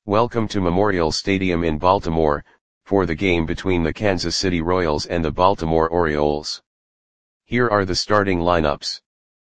Welcome to Memorial Stadium in Baltimore, for the game between the Kansas City Royals and the Baltimore Orioles. Here are the starting lineups.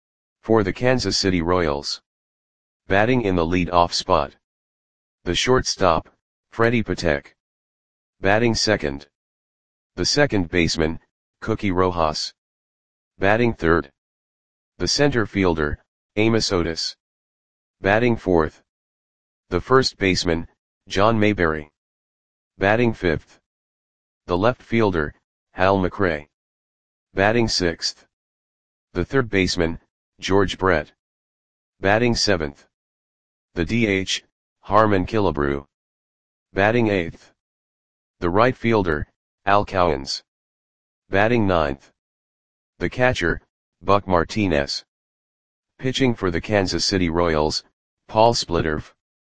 For the Kansas City Royals. Batting in the lead-off spot. The shortstop, Freddie Patek. Batting second. The second baseman, Cookie Rojas. Batting third. The center fielder, Amos Otis. Batting fourth. The first baseman, John Mayberry. Batting fifth. The left fielder, Hal McRae. Batting sixth. The third baseman, George Brett. Batting seventh. The DH, Harmon Killebrew. Batting eighth. The right fielder, Al Cowens. Batting ninth. The catcher, Buck Martinez. Pitching for the Kansas City Royals, Paul Splitterf.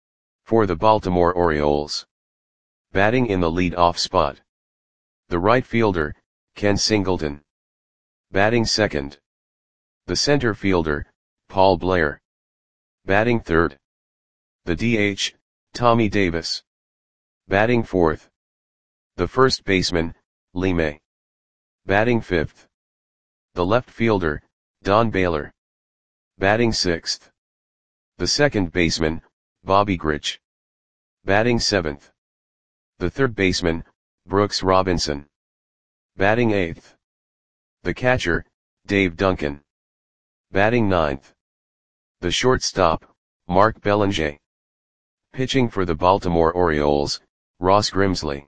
For the Baltimore Orioles. Batting in the lead-off spot. The right fielder, Ken Singleton. Batting second. The center fielder, Paul Blair. Batting third. The DH, Tommy Davis. Batting fourth. The first baseman, Lee May. Batting fifth. The left fielder, Don Baylor. Batting sixth. The second baseman, Bobby Grich. Batting seventh. The third baseman, Brooks Robinson. Batting eighth. The catcher, Dave Duncan. Batting ninth. The shortstop, Mark Belanger. Pitching for the Baltimore Orioles, Ross Grimsley.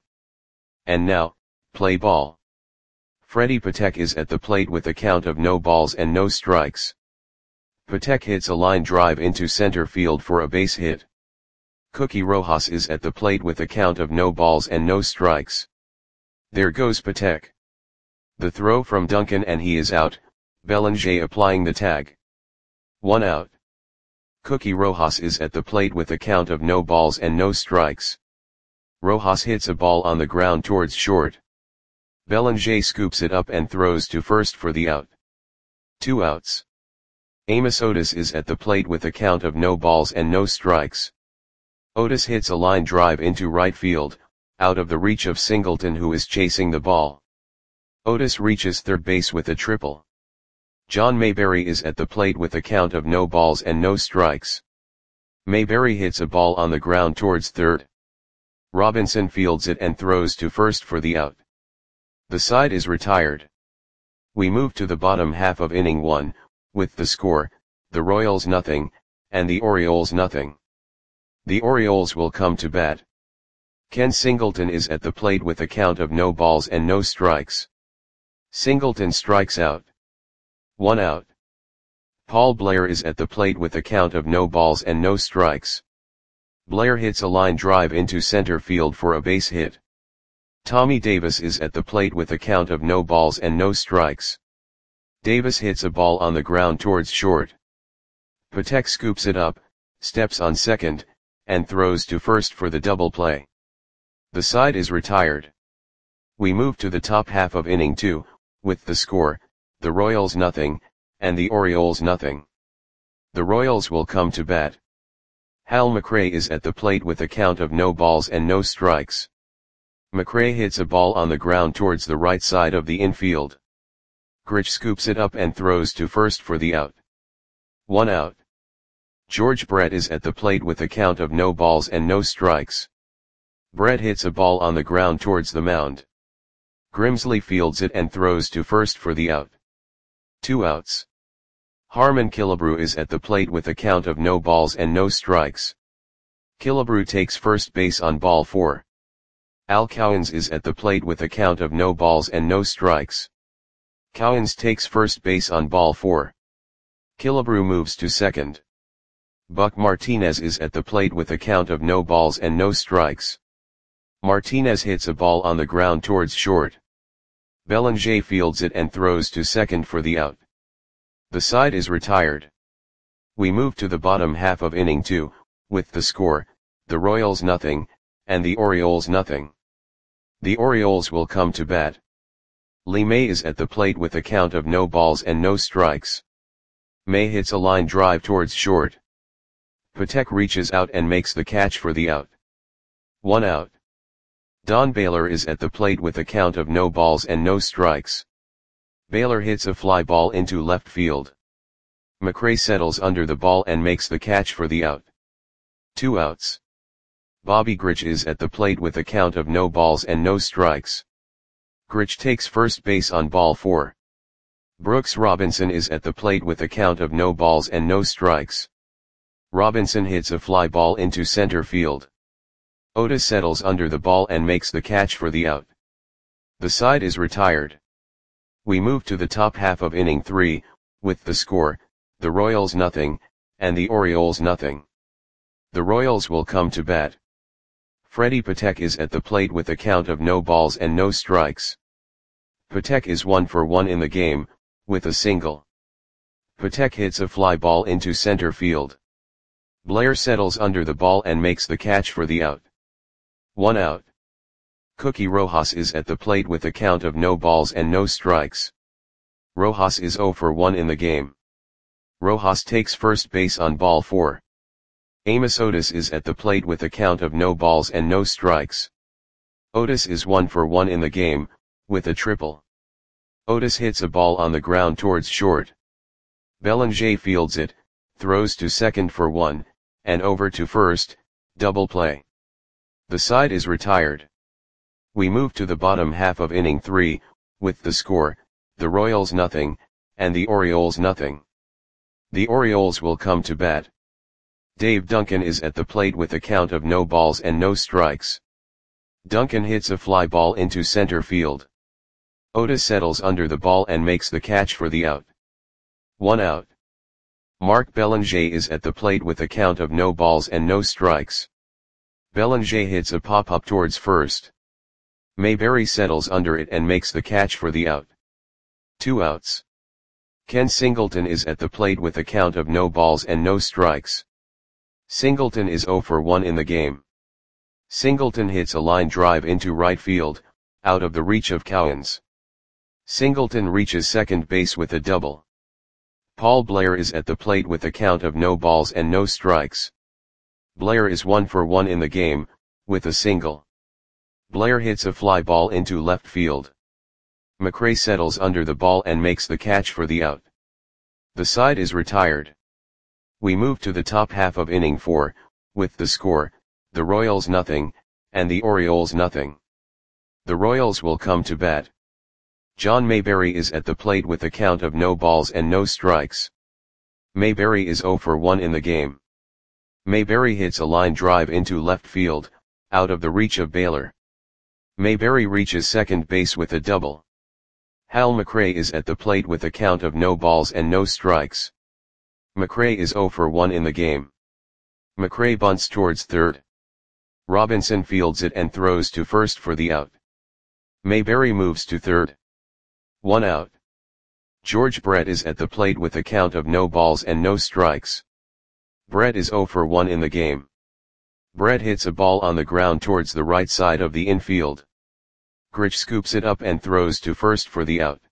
And now, play ball. Freddie Patek is at the plate with a count of no balls and no strikes. Patek hits a line drive into center field for a base hit. Cookie Rojas is at the plate with a count of no balls and no strikes. There goes Patek. The throw from Duncan and he is out, Belanger applying the tag. 1 out. Cookie Rojas is at the plate with a count of no balls and no strikes. Rojas hits a ball on the ground towards short. Belanger scoops it up and throws to first for the out. 2 outs. Amos Otis is at the plate with a count of no balls and no strikes. Otis hits a line drive into right field, out of the reach of Singleton who is chasing the ball. Otis reaches third base with a triple. John Mayberry is at the plate with a count of no balls and no strikes. Mayberry hits a ball on the ground towards third. Robinson fields it and throws to first for the out. The side is retired. We move to the bottom half of inning 1, with the score, the Royals nothing, and the Orioles nothing. The Orioles will come to bat. Ken Singleton is at the plate with a count of no balls and no strikes. Singleton strikes out. 1 out. Paul Blair is at the plate with a count of no balls and no strikes. Blair hits a line drive into center field for a base hit. Tommy Davis is at the plate with a count of no balls and no strikes. Davis hits a ball on the ground towards short. Patek scoops it up, steps on second, and throws to first for the double play. The side is retired. We move to the top half of inning 2, with the score, the Royals nothing, and the Orioles nothing. The Royals will come to bat. Hal McRae is at the plate with a count of no balls and no strikes. McRae hits a ball on the ground towards the right side of the infield. Grich scoops it up and throws to first for the out. 1 out. George Brett is at the plate with a count of no balls and no strikes. Brett hits a ball on the ground towards the mound. Grimsley fields it and throws to first for the out. 2 outs. Harmon Killebrew is at the plate with a count of no balls and no strikes. Killebrew takes first base on ball 4. Al Cowens is at the plate with a count of no balls and no strikes. Cowens takes first base on ball 4. Killebrew moves to second. Buck Martinez is at the plate with a count of no balls and no strikes. Martinez hits a ball on the ground towards short. Belanger fields it and throws to second for the out. The side is retired. We move to the bottom half of inning 2, with the score, the Royals nothing, and the Orioles nothing. The Orioles will come to bat. Lee May is at the plate with a count of no balls and no strikes. May hits a line drive towards short. Patek reaches out and makes the catch for the out. 1 out. Don Baylor is at the plate with a count of no balls and no strikes. Baylor hits a fly ball into left field. McRae settles under the ball and makes the catch for the out. 2 outs. Bobby Grich is at the plate with a count of no balls and no strikes. Grich takes first base on ball 4. Brooks Robinson is at the plate with a count of no balls and no strikes. Robinson hits a fly ball into center field. Otis settles under the ball and makes the catch for the out. The side is retired. We move to the top half of inning 3, with the score, the Royals nothing, and the Orioles nothing. The Royals will come to bat. Freddie Patek is at the plate with a count of no balls and no strikes. Patek is 1 for 1 in the game, with a single. Patek hits a fly ball into center field. Blair settles under the ball and makes the catch for the out. 1 out. Cookie Rojas is at the plate with a count of no balls and no strikes. Rojas is 0 for 1 in the game. Rojas takes first base on ball 4. Amos Otis is at the plate with a count of no balls and no strikes. Otis is 1 for 1 in the game, with a triple. Otis hits a ball on the ground towards short. Bellinger fields it, throws to second for 1, and over to first, double play. The side is retired. We move to the bottom half of inning 3, with the score, the Royals nothing, and the Orioles nothing. The Orioles will come to bat. Dave Duncan is at the plate with a count of no balls and no strikes. Duncan hits a fly ball into center field. Otis settles under the ball and makes the catch for the out. 1 out. Mark Bellinger is at the plate with a count of no balls and no strikes. Bellinger hits a pop-up towards first. Mayberry settles under it and makes the catch for the out. 2 outs. Ken Singleton is at the plate with a count of no balls and no strikes. Singleton is 0 for 1 in the game. Singleton hits a line drive into right field, out of the reach of Cowens. Singleton reaches second base with a double. Paul Blair is at the plate with a count of no balls and no strikes. Blair is 1 for 1 in the game, with a single. Blair hits a fly ball into left field. McRae settles under the ball and makes the catch for the out. The side is retired. We move to the top half of inning 4, with the score, the Royals nothing, and the Orioles nothing. The Royals will come to bat. John Mayberry is at the plate with a count of no balls and no strikes. Mayberry is 0 for 1 in the game. Mayberry hits a line drive into left field, out of the reach of Baylor. Mayberry reaches second base with a double. Hal McRae is at the plate with a count of no balls and no strikes. McRae is 0 for 1 in the game. McRae bunts towards third. Robinson fields it and throws to first for the out. Mayberry moves to third. 1 out. George Brett is at the plate with a count of no balls and no strikes. Brett is 0 for 1 in the game. Brett hits a ball on the ground towards the right side of the infield. Grich scoops it up and throws to first for the out.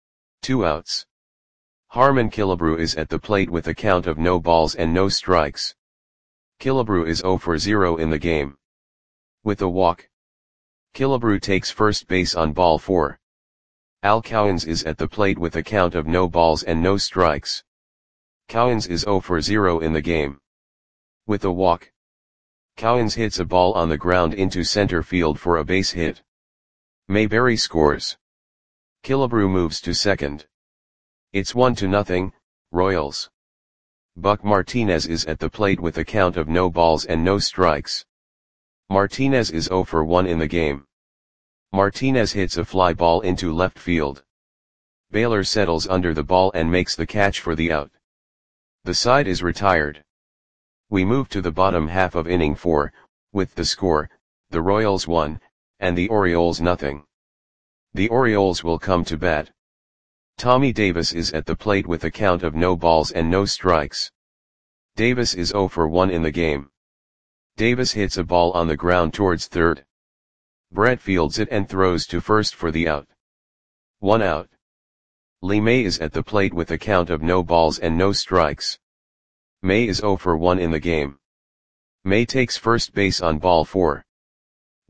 2 outs. Harmon Killebrew is at the plate with a count of no balls and no strikes. Killebrew is 0 for 0 in the game. With a walk. Killebrew takes first base on ball 4. Al Cowens is at the plate with a count of no balls and no strikes. Cowens is 0 for 0 in the game. With a walk. Cowens hits a ball on the ground into center field for a base hit. Mayberry scores. Killebrew moves to second. It's 1-0, Royals. Buck Martinez is at the plate with a count of no balls and no strikes. Martinez is 0 for 1 in the game. Martinez hits a fly ball into left field. Baylor settles under the ball and makes the catch for the out. The side is retired. We move to the bottom half of inning 4, with the score, the Royals 1, and the Orioles nothing. The Orioles will come to bat. Tommy Davis is at the plate with a count of no balls and no strikes. Davis is 0 for 1 in the game. Davis hits a ball on the ground towards third. Brett fields it and throws to first for the out. 1 out. Lee May is at the plate with a count of no balls and no strikes. May is 0 for 1 in the game. May takes first base on ball 4.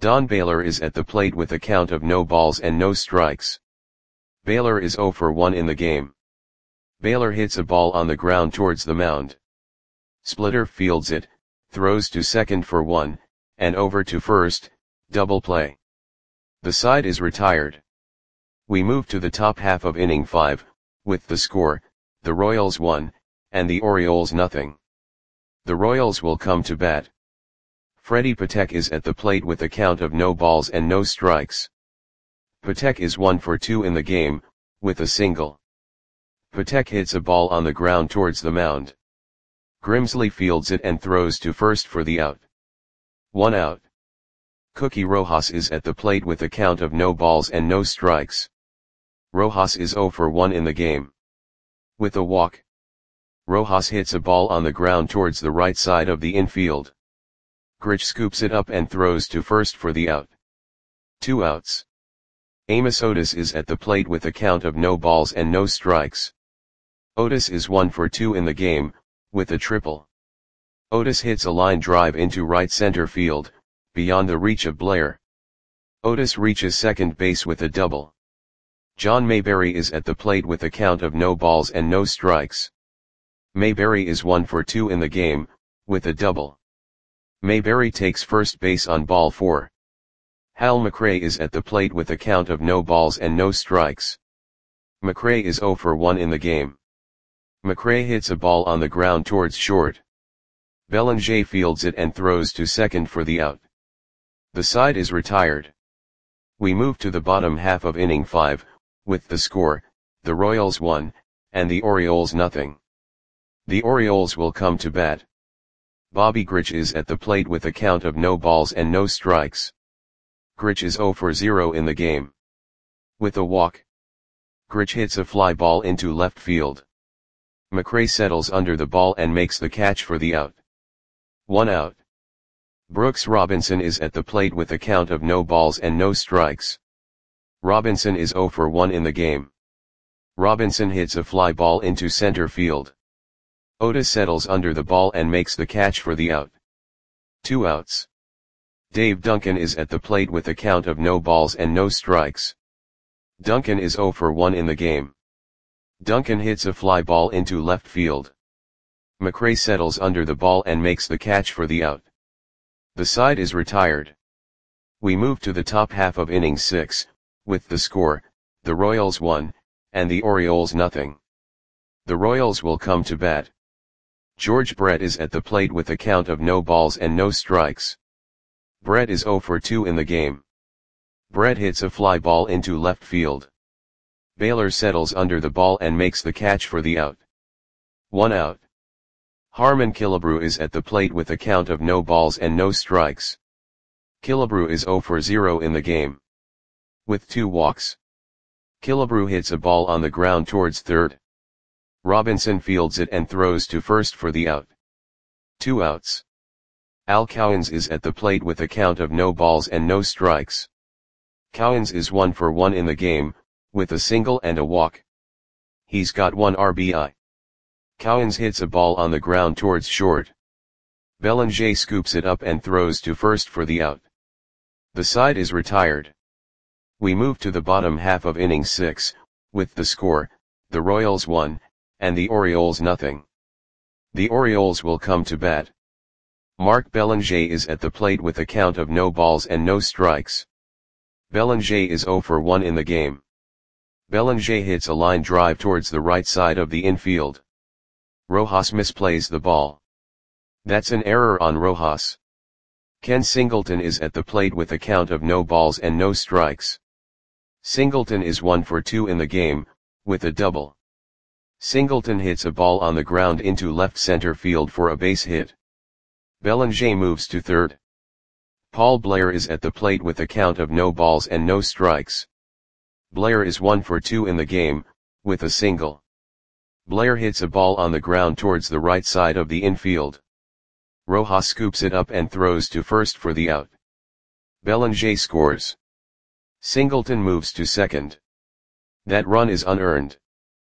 Don Baylor is at the plate with a count of no balls and no strikes. Baylor is 0 for 1 in the game. Baylor hits a ball on the ground towards the mound. Splitter fields it, throws to second for 1, and over to first, double play. The side is retired. We move to the top half of inning 5, with the score, the Royals 1, and the Orioles nothing. The Royals will come to bat. Freddie Patek is at the plate with a count of no balls and no strikes. Patek is 1 for 2 in the game, with a single. Patek hits a ball on the ground towards the mound. Grimsley fields it and throws to first for the out. 1 out. Cookie Rojas is at the plate with a count of no balls and no strikes. Rojas is 0 for 1 in the game. With a walk. Rojas hits a ball on the ground towards the right side of the infield. Grich scoops it up and throws to first for the out. 2 outs. Amos Otis is at the plate with a count of no balls and no strikes. Otis is 1 for 2 in the game, with a triple. Otis hits a line drive into right center field, beyond the reach of Blair. Otis reaches second base with a double. John Mayberry is at the plate with a count of no balls and no strikes. Mayberry is 1 for 2 in the game, with a double. Mayberry takes first base on ball 4. Hal McRae is at the plate with a count of no balls and no strikes. McRae is 0 for 1 in the game. McRae hits a ball on the ground towards short. Bellinger fields it and throws to second for the out. The side is retired. We move to the bottom half of inning 5, with the score, the Royals 1, and the Orioles nothing. The Orioles will come to bat. Bobby Grich is at the plate with a count of no balls and no strikes. Grich is 0 for 0 in the game. With a walk. Grich hits a fly ball into left field. McRae settles under the ball and makes the catch for the out. 1 out. Brooks Robinson is at the plate with a count of no balls and no strikes. Robinson is 0 for 1 in the game. Robinson hits a fly ball into center field. Otis settles under the ball and makes the catch for the out. 2 outs. Dave Duncan is at the plate with a count of no balls and no strikes. Duncan is 0 for 1 in the game. Duncan hits a fly ball into left field. McRae settles under the ball and makes the catch for the out. The side is retired. We move to the top half of inning 6, with the score, the Royals 1, and the Orioles nothing. The Royals will come to bat. George Brett is at the plate with a count of no balls and no strikes. Brett is 0 for 2 in the game. Brett hits a fly ball into left field. Baylor settles under the ball and makes the catch for the out. 1 out. Harmon Killebrew is at the plate with a count of no balls and no strikes. Killebrew is 0 for 0 in the game. With 2 walks. Killebrew hits a ball on the ground towards third. Robinson fields it and throws to first for the out. 2 outs. Al Cowens is at the plate with a count of no balls and no strikes. Cowens is 1 for 1 in the game, with a single and a walk. He's got 1 RBI. Cowens hits a ball on the ground towards short. Bellinger scoops it up and throws to first for the out. The side is retired. We move to the bottom half of inning 6, with the score, the Royals 1, and the Orioles nothing. The Orioles will come to bat. Mark Bellinger is at the plate with a count of no balls and no strikes. Bellinger is 0 for 1 in the game. Bellinger hits a line drive towards the right side of the infield. Rojas misplays the ball. That's an error on Rojas. Ken Singleton is at the plate with a count of no balls and no strikes. Singleton is 1 for 2 in the game, with a double. Singleton hits a ball on the ground into left center field for a base hit. Bellinger moves to third. Paul Blair is at the plate with a count of no balls and no strikes. Blair is 1 for 2 in the game, with a single. Blair hits a ball on the ground towards the right side of the infield. Rojas scoops it up and throws to first for the out. Bellinger scores. Singleton moves to second. That run is unearned.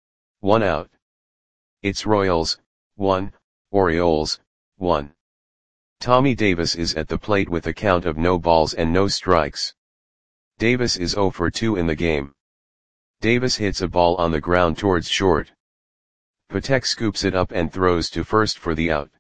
1 out. It's Royals, 1, Orioles, 1. Tommy Davis is at the plate with a count of no balls and no strikes. Davis is 0 for 2 in the game. Davis hits a ball on the ground towards short. Patek scoops it up and throws to first for the out.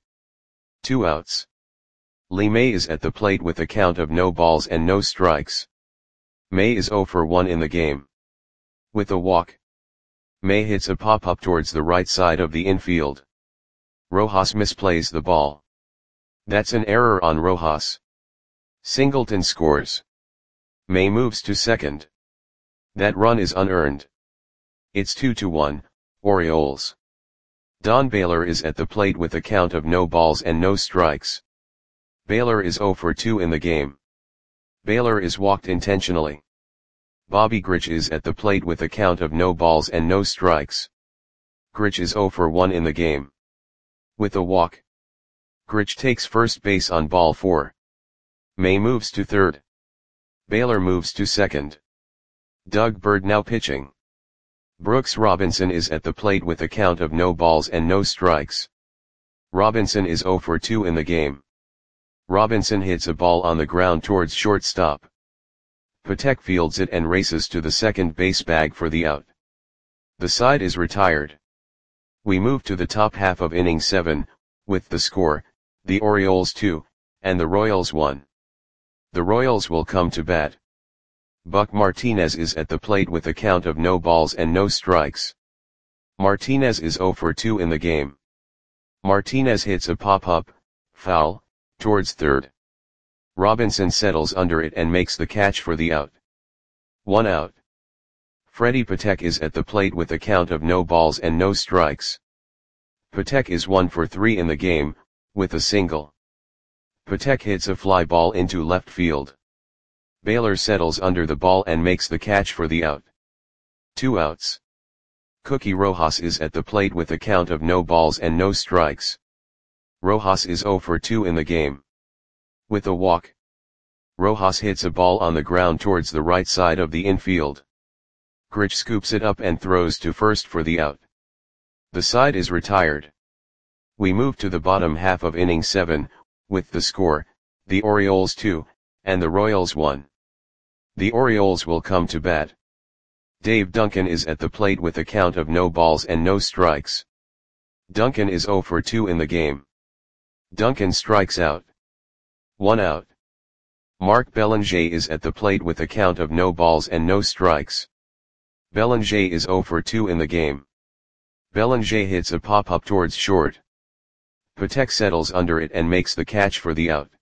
2 outs. Lee May is at the plate with a count of no balls and no strikes. May is 0 for 1 in the game. With a walk, May hits a pop-up towards the right side of the infield. Rojas misplays the ball. That's an error on Rojas. Singleton scores. May moves to second. That run is unearned. It's 2-1, Orioles. Don Baylor is at the plate with a count of no balls and no strikes. Baylor is 0 for 2 in the game. Baylor is walked intentionally. Bobby Grich is at the plate with a count of no balls and no strikes. Grich is 0 for 1 in the game. With a walk, Grich takes first base on ball 4. May moves to third. Baylor moves to second. Doug Bird now pitching. Brooks Robinson is at the plate with a count of no balls and no strikes. Robinson is 0 for 2 in the game. Robinson hits a ball on the ground towards shortstop. Patek fields it and races to the second base bag for the out. The side is retired. We move to the top half of inning 7, with the score, the Orioles 2, and the Royals 1. The Royals will come to bat. Buck Martinez is at the plate with a count of no balls and no strikes. Martinez is 0 for 2 in the game. Martinez hits a pop-up, foul, towards third. Robinson settles under it and makes the catch for the out. 1 out. Freddie Patek is at the plate with a count of no balls and no strikes. Patek is 1 for 3 in the game, with a single. Patek hits a fly ball into left field. Baylor settles under the ball and makes the catch for the out. 2 outs. Cookie Rojas is at the plate with a count of no balls and no strikes. Rojas is 0 for 2 in the game. With a walk, Rojas hits a ball on the ground towards the right side of the infield. Grich scoops it up and throws to first for the out. The side is retired. We move to the bottom half of inning 7, with the score, the Orioles 2, and the Royals 1. The Orioles will come to bat. Dave Duncan is at the plate with a count of no balls and no strikes. Duncan is 0 for 2 in the game. Duncan strikes out. 1 out. Mark Belanger is at the plate with a count of no balls and no strikes. Belanger is 0 for 2 in the game. Belanger hits a pop-up towards short. Patek settles under it and makes the catch for the out.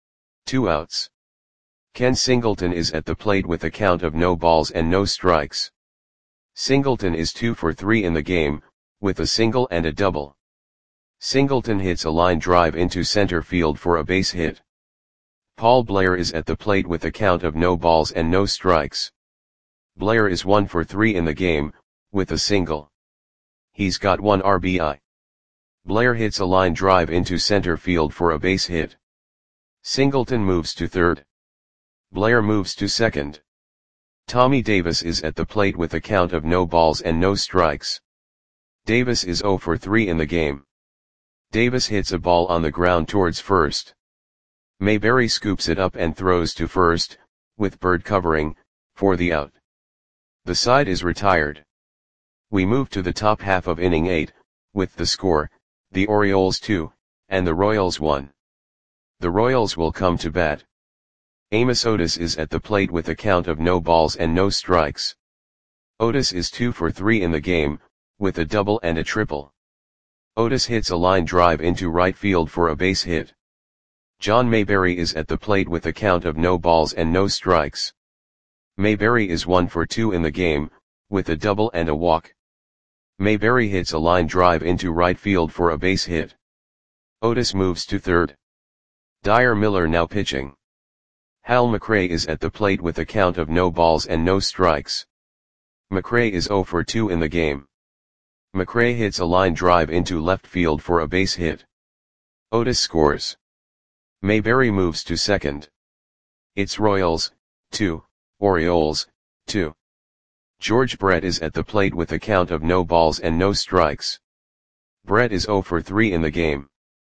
2 outs. Ken Singleton is at the plate with a count of no balls and no strikes. Singleton is 2 for 3 in the game, with a single and a double. Singleton hits a line drive into center field for a base hit. Paul Blair is at the plate with a count of no balls and no strikes. Blair is 1 for 3 in the game, with a single. He's got 1 RBI. Blair hits a line drive into center field for a base hit. Singleton moves to third. Blair moves to second. Tommy Davis is at the plate with a count of no balls and no strikes. Davis is 0 for 3 in the game. Davis hits a ball on the ground towards first. Mayberry scoops it up and throws to first, with Bird covering, for the out. The side is retired. We move to the top half of inning 8, with the score, the Orioles 2, and the Royals 1. The Royals will come to bat. Amos Otis is at the plate with a count of no balls and no strikes. Otis is 2 for 3 in the game, with a double and a triple. Otis hits a line drive into right field for a base hit. John Mayberry is at the plate with a count of no balls and no strikes. Mayberry is 1 for 2 in the game, with a double and a walk. Mayberry hits a line drive into right field for a base hit. Otis moves to third. Dyer Miller now pitching. Hal McRae is at the plate with a count of no balls and no strikes. McRae is 0 for 2 in the game. McRae hits a line drive into left field for a base hit. Otis scores. Mayberry moves to second. It's Royals, 2, Orioles, 2. George Brett is at the plate with a count of no balls and no strikes. Brett is 0 for 3 in the game.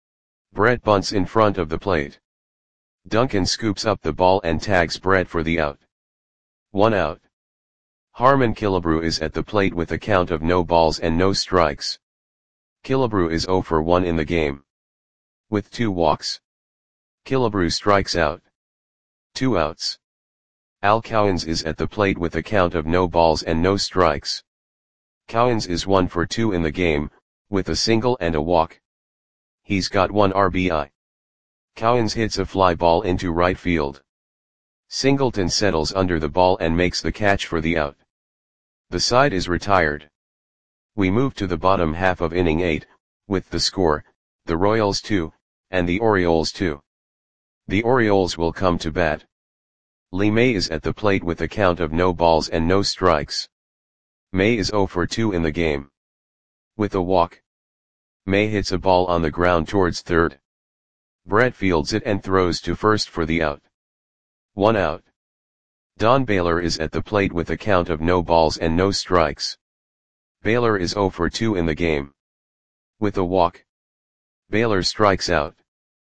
Brett bunts in front of the plate. Duncan scoops up the ball and tags Brett for the out. 1 out. Harmon Killebrew is at the plate with a count of no balls and no strikes. Killebrew is 0 for 1 in the game. With 2 walks. Killebrew strikes out. 2 outs. Al Cowens is at the plate with a count of no balls and no strikes. Cowens is 1 for 2 in the game, with a single and a walk. He's got 1 RBI. Cowens hits a fly ball into right field. Singleton settles under the ball and makes the catch for the out. The side is retired. We move to the bottom half of inning 8, with the score, the Royals 2, and the Orioles 2. The Orioles will come to bat. Lee May is at the plate with a count of no balls and no strikes. May is 0 for 2 in the game. With a walk. May hits a ball on the ground towards third. Brett fields it and throws to first for the out. 1 out. Don Baylor is at the plate with a count of no balls and no strikes. Baylor is 0 for 2 in the game. With a walk. Baylor strikes out.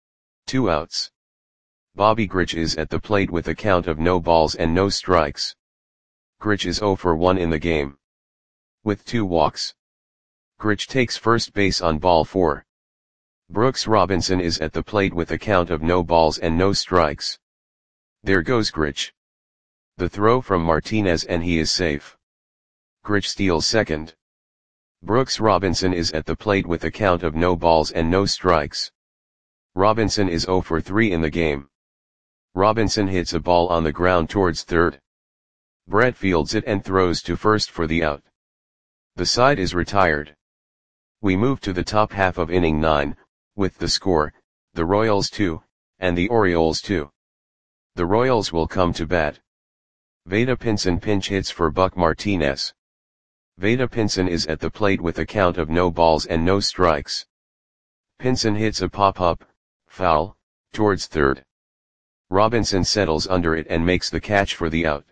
2 outs. Bobby Grich is at the plate with a count of no balls and no strikes. Grich is 0 for 1 in the game. With 2 walks. Grich takes first base on ball 4. Brooks Robinson is at the plate with a count of no balls and no strikes. There goes Grich. The throw from Martinez and he is safe. Grich steals second. Brooks Robinson is at the plate with a count of no balls and no strikes. Robinson is 0 for 3 in the game. Robinson hits a ball on the ground towards third. Brett fields it and throws to first for the out. The side is retired. We move to the top half of inning 9, with the score, the Royals 2, and the Orioles 2. The Royals will come to bat. Vada Pinson pinch hits for Buck Martinez. Vada Pinson is at the plate with a count of no balls and no strikes. Pinson hits a pop-up, foul, towards third. Robinson settles under it and makes the catch for the out.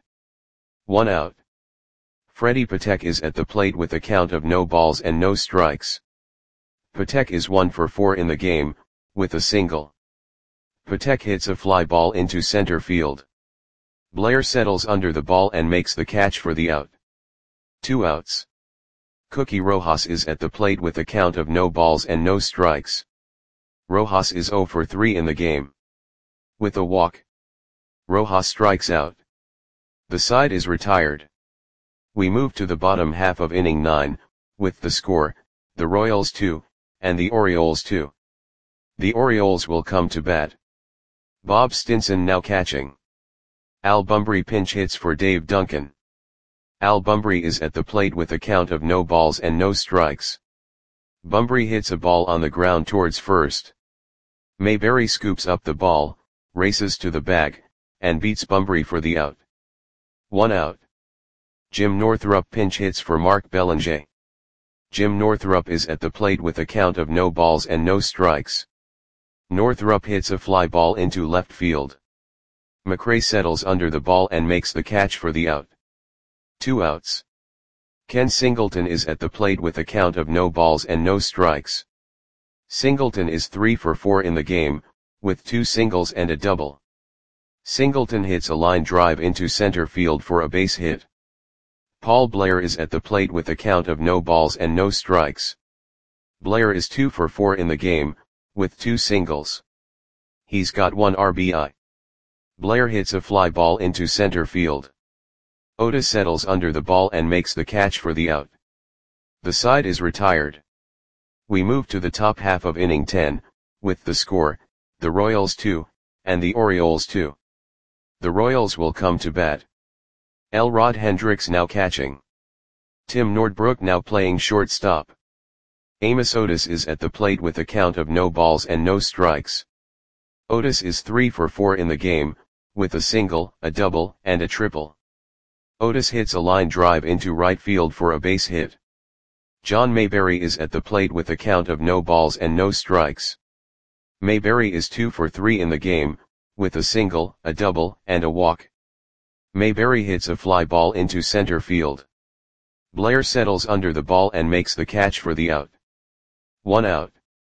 1 out. Freddie Patek is at the plate with a count of no balls and no strikes. Patek is 1 for 4 in the game, with a single. Patek hits a fly ball into center field. Blair settles under the ball and makes the catch for the out. 2 outs. Cookie Rojas is at the plate with a count of no balls and no strikes. Rojas is 0 for 3 in the game. With a walk. Rojas strikes out. The side is retired. We move to the bottom half of inning 9, with the score, the Royals 2, and the Orioles 2. The Orioles will come to bat. Bob Stinson now catching. Al Bumbry pinch hits for Dave Duncan. Al Bumbry is at the plate with a count of no balls and no strikes. Bumbry hits a ball on the ground towards first. Mayberry scoops up the ball, races to the bag, and beats Bumbry for the out. 1 out. Jim Northrup pinch hits for Mark Belanger. Jim Northrup is at the plate with a count of no balls and no strikes. Northrup hits a fly ball into left field. McRae settles under the ball and makes the catch for the out. 2 outs. Ken Singleton is at the plate with a count of no balls and no strikes. Singleton is 3 for 4 in the game, with 2 singles and a double. Singleton hits a line drive into center field for a base hit. Paul Blair is at the plate with a count of no balls and no strikes. Blair is 2 for 4 in the game, with 2 singles. He's got 1 RBI. Blair hits a fly ball into center field. Otis settles under the ball and makes the catch for the out. The side is retired. We move to the top half of inning 10, with the score, the Royals 2, and the Orioles 2. The Royals will come to bat. Elrod Hendricks now catching. Tim Nordbrook now playing shortstop. Amos Otis is at the plate with a count of no balls and no strikes. Otis is 3 for 4 in the game, with a single, a double, and a triple. Otis hits a line drive into right field for a base hit. John Mayberry is at the plate with a count of no balls and no strikes. Mayberry is 2 for 3 in the game, with a single, a double, and a walk. Mayberry hits a fly ball into center field. Blair settles under the ball and makes the catch for the out. 1 out.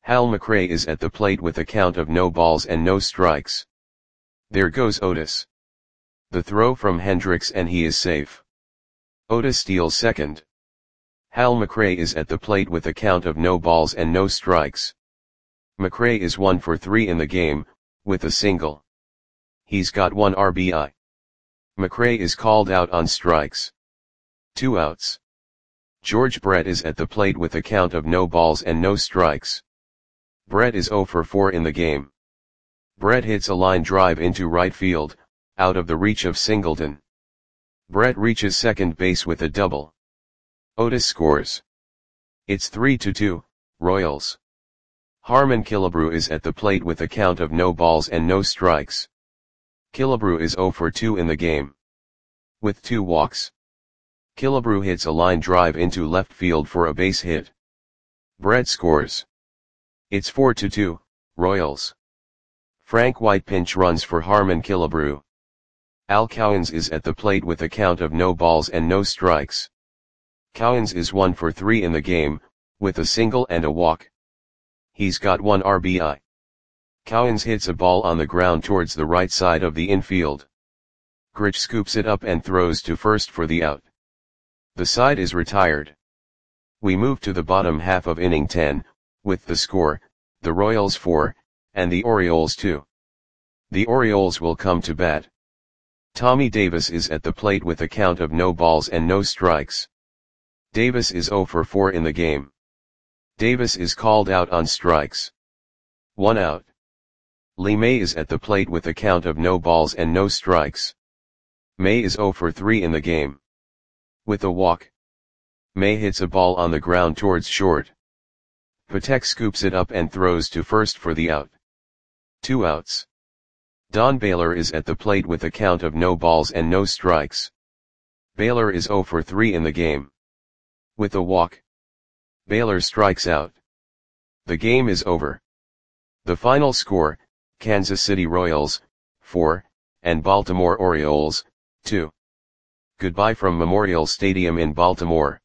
Hal McRae is at the plate with a count of no balls and no strikes. There goes Otis. The throw from Hendricks and he is safe. Otis steals second. Hal McRae is at the plate with a count of no balls and no strikes. McRae is 1 for 3 in the game, with a single. He's got 1 RBI. McRae is called out on strikes. 2 outs. George Brett is at the plate with a count of no balls and no strikes. Brett is 0 for 4 in the game. Brett hits a line drive into right field, out of the reach of Singleton. Brett reaches second base with a double. Otis scores. It's 3-2, Royals. Harmon Killebrew is at the plate with a count of no balls and no strikes. Killebrew is 0 for 2 in the game. With 2 walks. Killebrew hits a line drive into left field for a base hit. Brett scores. It's 4-2, Royals. Frank White pinch runs for Harmon Killebrew. Al Cowens is at the plate with a count of no balls and no strikes. Cowens is 1 for 3 in the game, with a single and a walk. He's got 1 RBI. Cowens hits a ball on the ground towards the right side of the infield. Grich scoops it up and throws to first for the out. The side is retired. We move to the bottom half of inning 10, with the score, the Royals 4, and the Orioles 2. The Orioles will come to bat. Tommy Davis is at the plate with a count of no balls and no strikes. Davis is 0 for 4 in the game. Davis is called out on strikes. 1 out. Lee May is at the plate with a count of no balls and no strikes. May is 0 for 3 in the game. With a walk. May hits a ball on the ground towards short. Patek scoops it up and throws to first for the out. 2 outs. Don Baylor is at the plate with a count of no balls and no strikes. Baylor is 0 for 3 in the game. With a walk. Baylor strikes out. The game is over. The final score, Kansas City Royals, 4, and Baltimore Orioles, 2. Goodbye from Memorial Stadium in Baltimore.